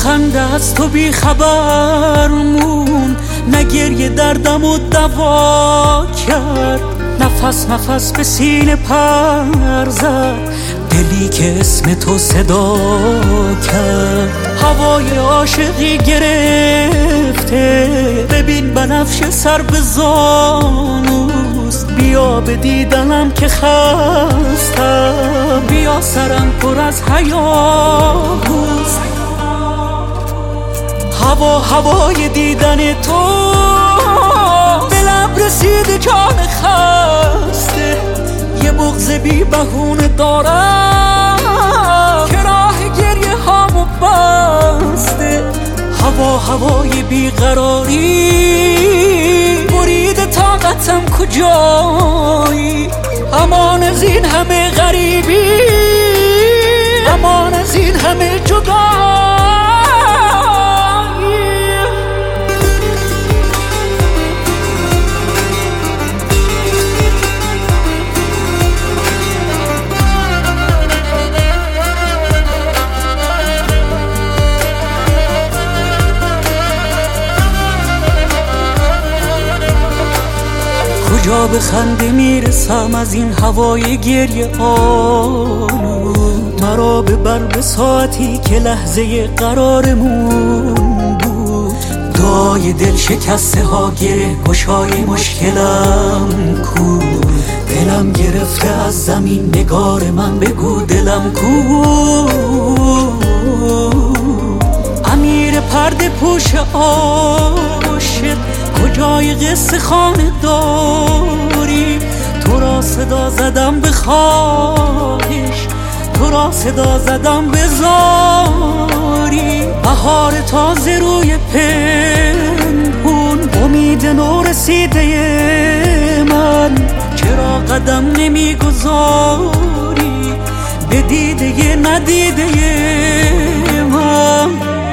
خنده از تو بی خبر مون، نه گریه دردم و دوا کرد، نفس نفس به سینه پر زد، دلی که اسم تو صدا کرد. هوای عاشقی گرفته، ببین بنفش سر به زانوست، بیا به دیدنم که خستم، بیا سرم پر از هیاهوست. هوای دیدن تو به لب رسید جان خسته، یه بغض بی بهونه دارم که راه گریه هامو بسته. هوای بیقراری برید طاقتم کجایی، امان از این همه غریبی، امان از این همه جدایی. کجا به خنده میرسم از این هوای گریه آلود، مرا ببر به ساعتی که لحظه قرارمون بود. دعای دل شکسته ها گره گشای مشکلم کو، دلم گرفته از زمین نگار من بگو دلم کو. امیر پرده پوش عاشق کجای قصه خانه داری، تو را صدا زدم به خواهش، تو را صدا زدم به زاری. بهار تازه روی پنهون، امید نو رسیده من، چرا قدم نمیگذاری به دیده ندیده من.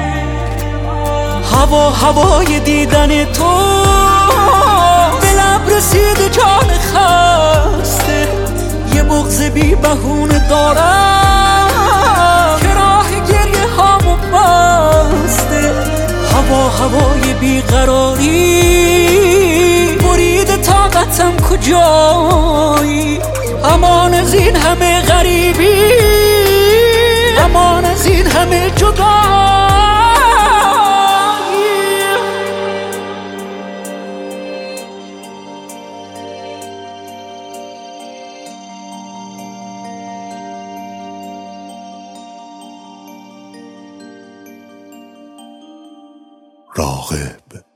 هوای دیدن تو به لب رسید جان خسته، یه بغض بی بهونه دارم که راه گریه هامو بسته. هوای بیقراری برید طاقتم کجایی، امان از این همه غریبی، امان از این همه جدایی. راغب